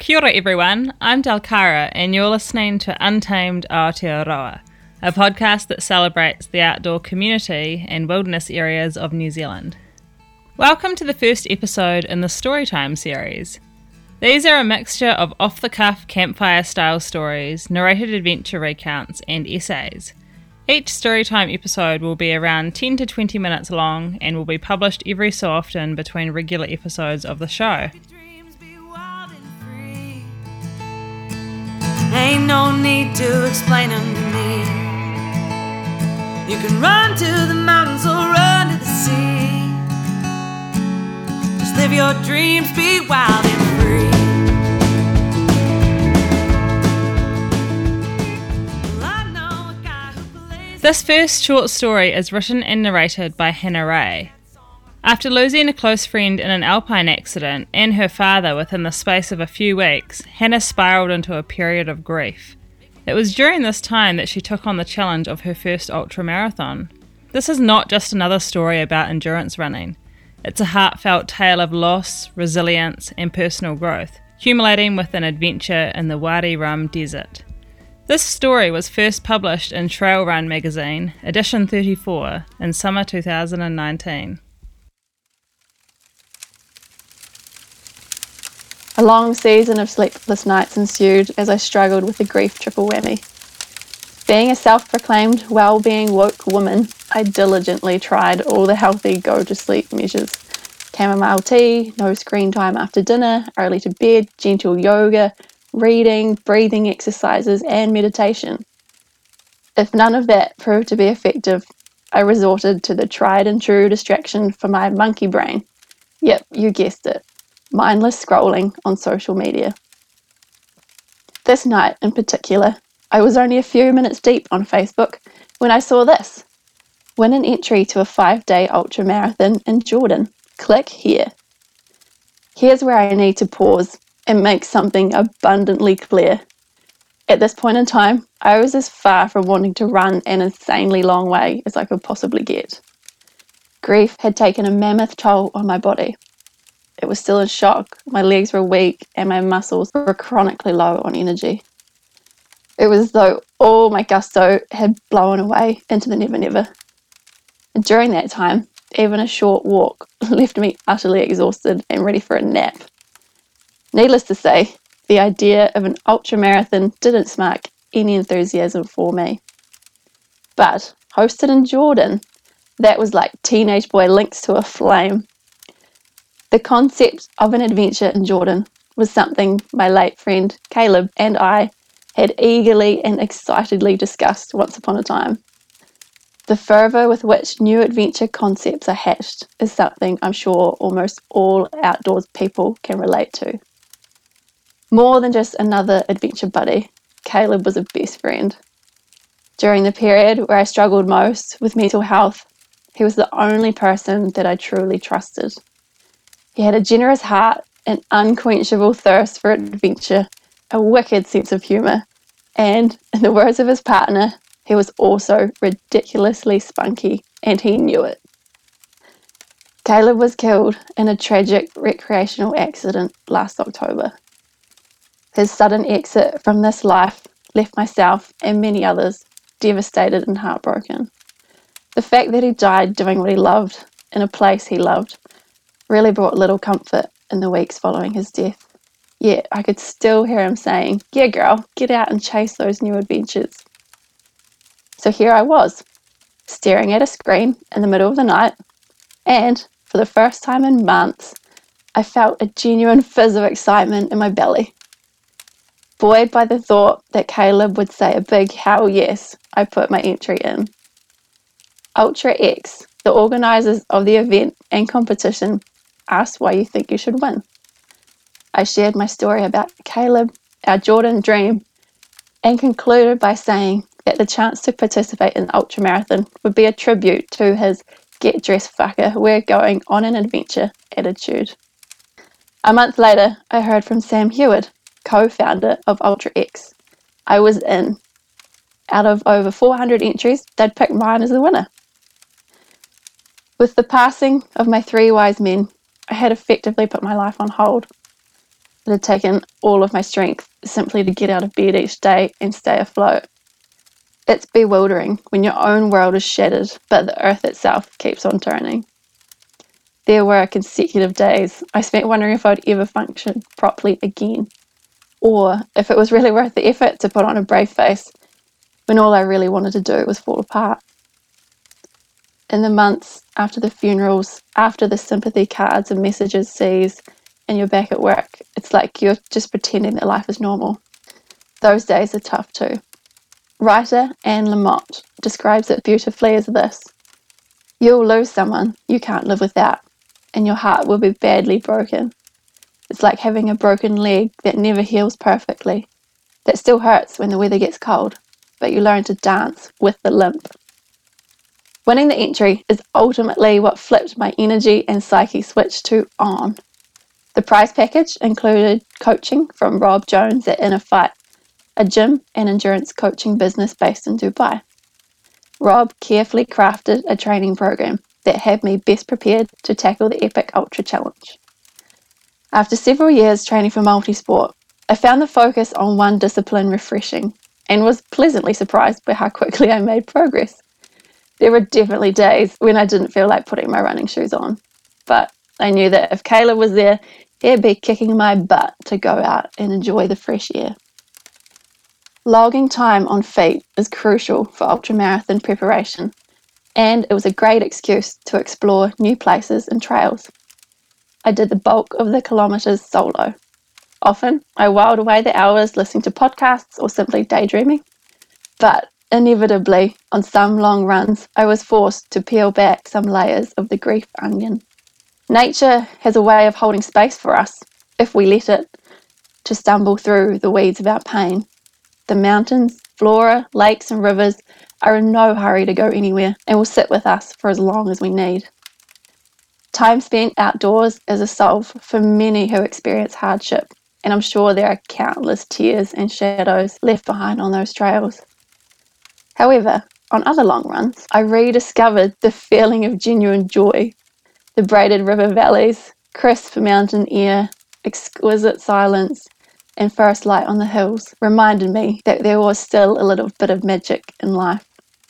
Kia ora everyone, I'm Dalkara and you're listening to Untamed Aotearoa, a podcast that celebrates the outdoor community and wilderness areas of New Zealand. Welcome to the first episode in the Storytime series. These are a mixture of off-the-cuff campfire-style stories, narrated adventure recounts and essays. Each Storytime episode will be around 10 to 20 minutes long and will be published every so often between regular episodes of the show. Ain't no need to explain them to me. You can run to the mountains or run to the sea. Just live your dreams, be wild and free. Well, I know a guy who plays. This first short story is written and narrated by Hannah Ray. After losing a close friend in an alpine accident and her father within the space of a few weeks, Hannah spiralled into a period of grief. It was during this time that she took on the challenge of her first ultramarathon. This is not just another story about endurance running. It's a heartfelt tale of loss, resilience and personal growth, culminating with an adventure in the Wadi Rum Desert. This story was first published in Trail Run magazine, edition 34, in summer 2019. A long season of sleepless nights ensued as I struggled with the grief triple whammy. Being a self-proclaimed well-being woke woman, I diligently tried all the healthy go-to-sleep measures. Chamomile tea, no screen time after dinner, early to bed, gentle yoga, reading, breathing exercises and meditation. If none of that proved to be effective, I resorted to the tried and true distraction for my monkey brain. Yep, you guessed it. Mindless scrolling on social media. This night in particular, I was only a few minutes deep on Facebook when I saw this. Win an entry to a 5-day ultramarathon in Jordan. Click here. Here's where I need to pause and make something abundantly clear. At this point in time, I was as far from wanting to run an insanely long way as I could possibly get. Grief had taken a mammoth toll on my body. It was still in shock, my legs were weak, and my muscles were chronically low on energy. It was as though all my gusto had blown away into the never-never. And during that time, even a short walk left me utterly exhausted and ready for a nap. Needless to say, the idea of an ultramarathon didn't spark any enthusiasm for me. But, hosted in Jordan, that was like teenage boy links to a flame. The concept of an adventure in Jordan was something my late friend Caleb and I had eagerly and excitedly discussed once upon a time. The fervour with which new adventure concepts are hatched is something I'm sure almost all outdoors people can relate to. More than just another adventure buddy, Caleb was a best friend. During the period where I struggled most with mental health, he was the only person that I truly trusted. He had a generous heart, an unquenchable thirst for adventure, a wicked sense of humour, and, in the words of his partner, he was also ridiculously spunky, and he knew it. Caleb was killed in a tragic recreational accident last October. His sudden exit from this life left myself and many others devastated and heartbroken. The fact that he died doing what he loved, in a place he loved, really brought little comfort in the weeks following his death. Yet I could still hear him saying, "Yeah girl, get out and chase those new adventures." So here I was, staring at a screen in the middle of the night, and for the first time in months, I felt a genuine fizz of excitement in my belly. Buoyed by the thought that Caleb would say a big hell yes, I put my entry in. Ultra X, the organisers of the event and competition, asked why you think you should win. I shared my story about Caleb, our Jordan dream, and concluded by saying that the chance to participate in the ultramarathon would be a tribute to his get dressed fucker, we're going on an adventure attitude. A month later, I heard from Sam Heward, co-founder of Ultra X. I was in. Out of over 400 entries, they'd picked mine as the winner. With the passing of my 3 wise men, I had effectively put my life on hold. It had taken all of my strength simply to get out of bed each day and stay afloat. It's bewildering when your own world is shattered, but the earth itself keeps on turning. There were consecutive days I spent wondering if I'd ever function properly again, or if it was really worth the effort to put on a brave face when all I really wanted to do was fall apart. In the months after the funerals, after the sympathy cards and messages cease, and you're back at work, it's like you're just pretending that life is normal. Those days are tough too. Writer Anne Lamott describes it beautifully as this: you'll lose someone you can't live without, and your heart will be badly broken. It's like having a broken leg that never heals perfectly, that still hurts when the weather gets cold, but you learn to dance with the limp. Winning the entry is ultimately what flipped my energy and psyche switch to on. The prize package included coaching from Rob Jones at Inner Fight, a gym and endurance coaching business based in Dubai. Rob carefully crafted a training program that had me best prepared to tackle the Epic Ultra Challenge. After several years training for multisport, I found the focus on one discipline refreshing and was pleasantly surprised by how quickly I made progress. There were definitely days when I didn't feel like putting my running shoes on, but I knew that if Caleb was there, he'd be kicking my butt to go out and enjoy the fresh air. Logging time on feet is crucial for ultramarathon preparation, and it was a great excuse to explore new places and trails. I did the bulk of the kilometres solo. Often, I whiled away the hours listening to podcasts or simply daydreaming, but inevitably, on some long runs, I was forced to peel back some layers of the grief onion. Nature has a way of holding space for us, if we let it, to stumble through the weeds of our pain. The mountains, flora, lakes and rivers are in no hurry to go anywhere and will sit with us for as long as we need. Time spent outdoors is a solve for many who experience hardship, and I'm sure there are countless tears and shadows left behind on those trails. However, on other long runs, I rediscovered the feeling of genuine joy. The braided river valleys, crisp mountain air, exquisite silence, and first light on the hills reminded me that there was still a little bit of magic in life.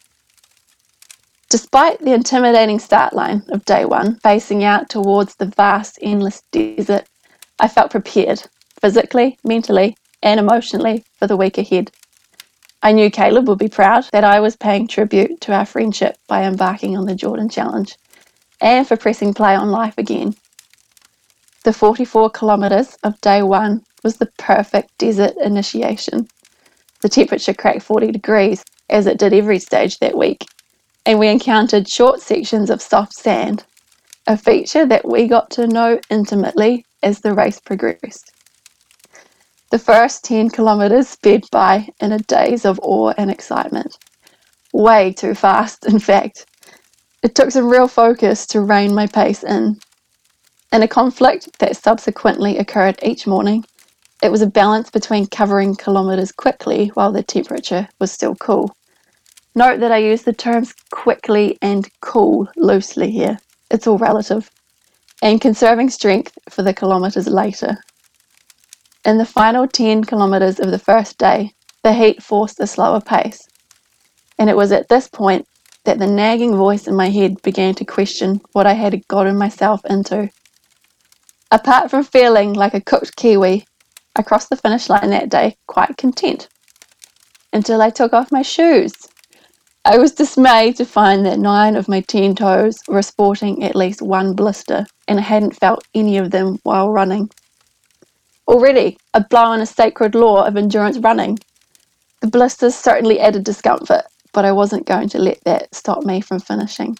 Despite the intimidating start line of day one, facing out towards the vast, endless desert, I felt prepared, physically, mentally, and emotionally for the week ahead. I knew Caleb would be proud that I was paying tribute to our friendship by embarking on the Jordan Challenge, and for pressing play on life again. The 44 kilometres of day one was the perfect desert initiation. The temperature cracked 40 degrees, as it did every stage that week, and we encountered short sections of soft sand, a feature that we got to know intimately as the race progressed. The first 10 kilometres sped by in a daze of awe and excitement. Way too fast, in fact. It took some real focus to rein my pace in. In a conflict that subsequently occurred each morning, it was a balance between covering kilometres quickly while the temperature was still cool. Note that I use the terms quickly and cool loosely here. It's all relative. And conserving strength for the kilometres later. In the final 10 kilometres of the first day, the heat forced a slower pace. And it was at this point that the nagging voice in my head began to question what I had gotten myself into. Apart from feeling like a cooked kiwi, I crossed the finish line that day quite content. Until I took off my shoes. I was dismayed to find that 9 of my 10 toes were sporting at least one blister, and I hadn't felt any of them while running. Already, I'd blown a sacred law of endurance running. The blisters certainly added discomfort, but I wasn't going to let that stop me from finishing.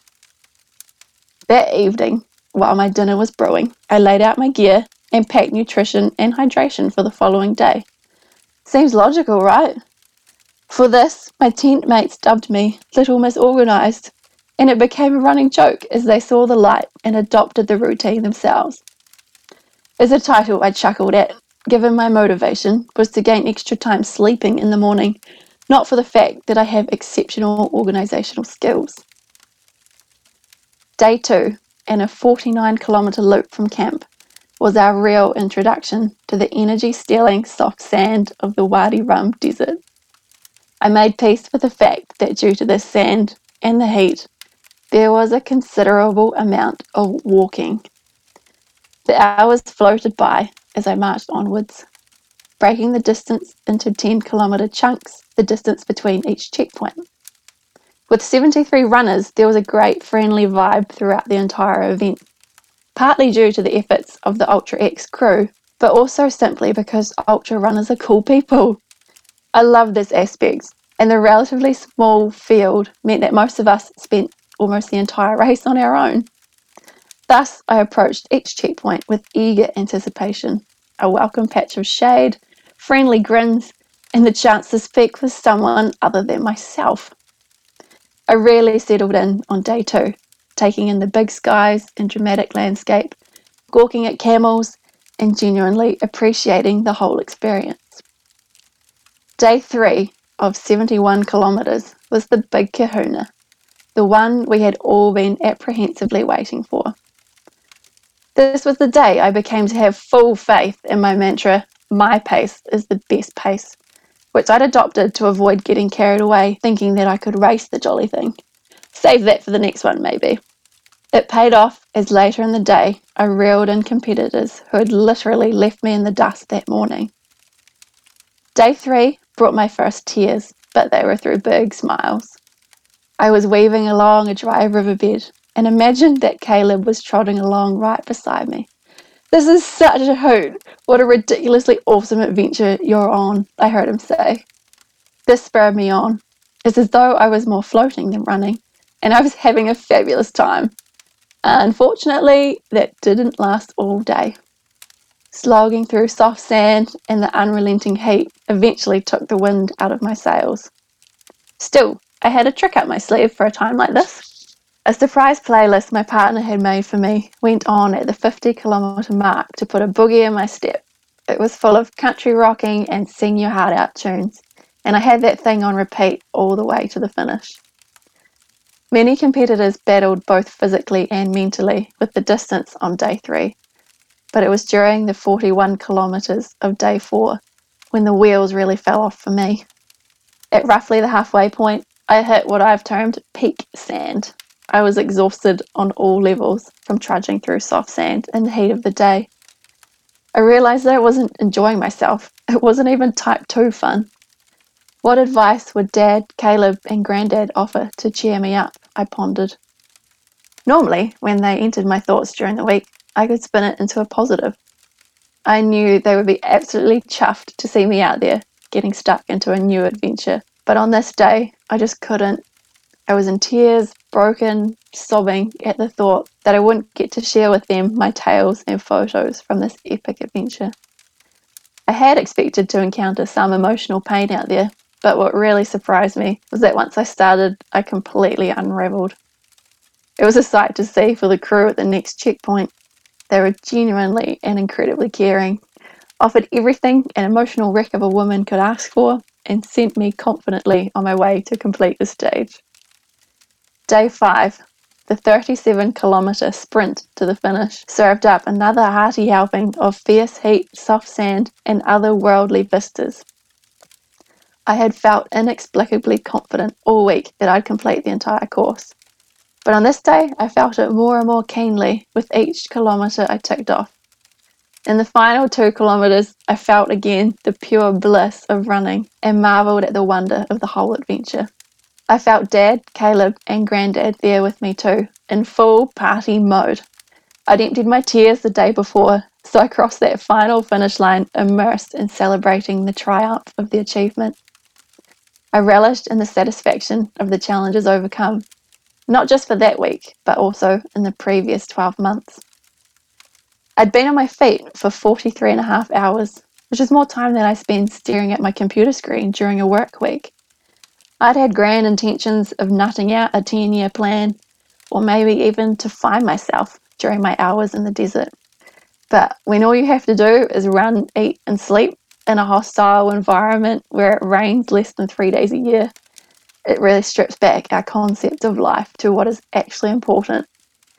That evening, while my dinner was brewing, I laid out my gear and packed nutrition and hydration for the following day. Seems logical, right? For this, my tent mates dubbed me Little Miss Organised, and it became a running joke as they saw the light and adopted the routine themselves. As a title I chuckled at, given my motivation was to gain extra time sleeping in the morning, not for the fact that I have exceptional organisational skills. Day 2, and a 49-kilometre loop from camp, was our real introduction to the energy-stealing soft sand of the Wadi Rum Desert. I made peace with the fact that due to the sand and the heat, there was a considerable amount of walking. The hours floated by as I marched onwards, breaking the distance into 10-kilometre chunks, the distance between each checkpoint. With 73 runners, there was a great friendly vibe throughout the entire event, partly due to the efforts of the Ultra X crew, but also simply because ultra runners are cool people. I love this aspect, and the relatively small field meant that most of us spent almost the entire race on our own. Thus, I approached each checkpoint with eager anticipation, a welcome patch of shade, friendly grins, and the chance to speak with someone other than myself. I really settled in on day 2, taking in the big skies and dramatic landscape, gawking at camels, and genuinely appreciating the whole experience. Day 3 of 71 kilometres was the big kahuna, the one we had all been apprehensively waiting for. This was the day I became to have full faith in my mantra, my pace is the best pace, which I'd adopted to avoid getting carried away thinking that I could race the jolly thing. Save that for the next one, maybe. It paid off as later in the day I reeled in competitors who had literally left me in the dust that morning. Day 3 brought my first tears, but they were through big smiles. I was weaving along a dry riverbed and imagined that Caleb was trotting along right beside me. "This is such a hoot. What a ridiculously awesome adventure you're on," I heard him say. This spurred me on. It's as though I was more floating than running, and I was having a fabulous time. Unfortunately, that didn't last all day. Slogging through soft sand and the unrelenting heat eventually took the wind out of my sails. Still, I had a trick up my sleeve for a time like this. A surprise playlist my partner had made for me went on at the 50-kilometre mark to put a boogie in my step. It was full of country rocking and sing your heart out tunes, and I had that thing on repeat all the way to the finish. Many competitors battled both physically and mentally with the distance on day 3, but it was during the 41 kilometres of day 4 when the wheels really fell off for me. At roughly the halfway point, I hit what I've termed peak sand. I was exhausted on all levels from trudging through soft sand in the heat of the day. I realised that I wasn't enjoying myself. It wasn't even type 2 fun. What advice would Dad, Caleb and Grandad offer to cheer me up? I pondered. Normally, when they entered my thoughts during the week, I could spin it into a positive. I knew they would be absolutely chuffed to see me out there, getting stuck into a new adventure. But on this day, I just couldn't. I was in tears, broken, sobbing at the thought that I wouldn't get to share with them my tales and photos from this epic adventure. I had expected to encounter some emotional pain out there, but what really surprised me was that once I started, I completely unravelled. It was a sight to see for the crew at the next checkpoint. They were genuinely and incredibly caring, offered everything an emotional wreck of a woman could ask for, and sent me confidently on my way to complete the stage. Day 5, the 37-kilometre sprint to the finish, served up another hearty helping of fierce heat, soft sand, and other worldly vistas. I had felt inexplicably confident all week that I'd complete the entire course. But on this day, I felt it more and more keenly with each kilometre I ticked off. In the final 2 kilometres, I felt again the pure bliss of running and marvelled at the wonder of the whole adventure. I felt Dad, Caleb and Grandad there with me too, in full party mode. I'd emptied my tears the day before, so I crossed that final finish line immersed in celebrating the triumph of the achievement. I relished in the satisfaction of the challenges overcome, not just for that week, but also in the previous 12 months. I'd been on my feet for 43.5 hours, which is more time than I spend staring at my computer screen during a work week. I'd had grand intentions of nutting out a 10-year plan, or maybe even to find myself during my hours in the desert. But when all you have to do is run, eat and sleep in a hostile environment where it rains less than 3 days a year, it really strips back our concept of life to what is actually important.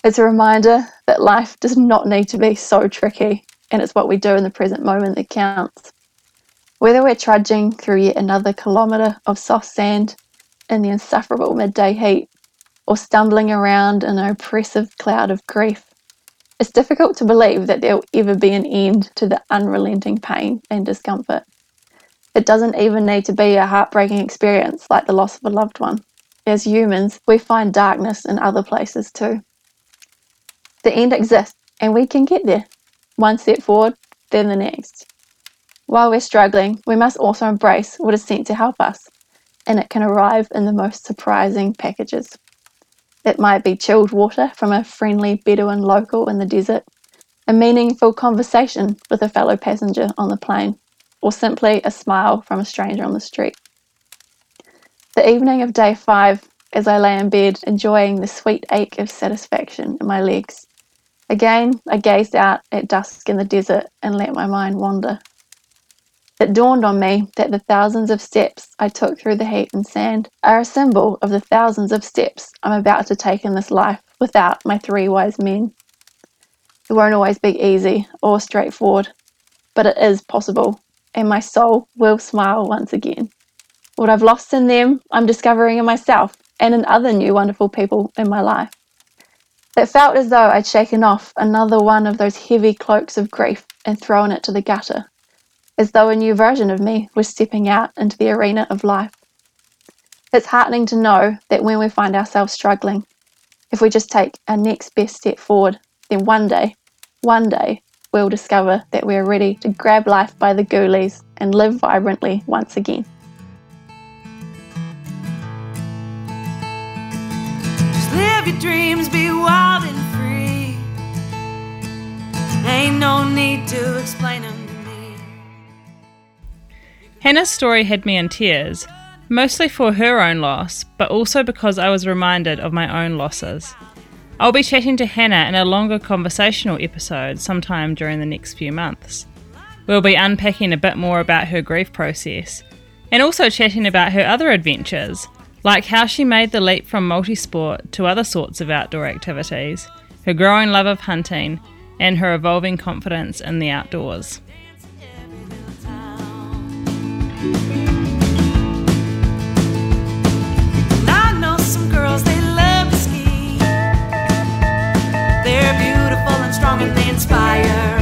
It's a reminder that life does not need to be so tricky, and it's what we do in the present moment that counts. Whether we're trudging through yet another kilometre of soft sand in the insufferable midday heat, or stumbling around in an oppressive cloud of grief, it's difficult to believe that there will ever be an end to the unrelenting pain and discomfort. It doesn't even need to be a heartbreaking experience like the loss of a loved one. As humans, we find darkness in other places too. The end exists, and we can get there. One step forward, then the next. While we're struggling, we must also embrace what is sent to help us, and it can arrive in the most surprising packages. It might be chilled water from a friendly Bedouin local in the desert, a meaningful conversation with a fellow passenger on the plane, or simply a smile from a stranger on the street. The evening of day 5, as I lay in bed enjoying the sweet ache of satisfaction in my legs, again I gazed out at dusk in the desert and let my mind wander. It dawned on me that the thousands of steps I took through the heat and sand are a symbol of the thousands of steps I'm about to take in this life without my 3 wise men. It won't always be easy or straightforward, but it is possible, and my soul will smile once again. What I've lost in them, I'm discovering in myself and in other new wonderful people in my life. It felt as though I'd shaken off another one of those heavy cloaks of grief and thrown it to the gutter, as though a new version of me was stepping out into the arena of life. It's heartening to know that when we find ourselves struggling, if we just take our next best step forward, then one day, we'll discover that we're ready to grab life by the ghoulies and live vibrantly once again. Just live your dreams, be wild and free. Ain't no need to explain them to me. Hannah's story had me in tears, mostly for her own loss, but also because I was reminded of my own losses. I'll be chatting to Hannah in a longer conversational episode sometime during the next few months. We'll be unpacking a bit more about her grief process, and also chatting about her other adventures, like how she made the leap from multisport to other sorts of outdoor activities, her growing love of hunting, and her evolving confidence in the outdoors. I know some girls, they love to ski. They're beautiful and strong and they inspire.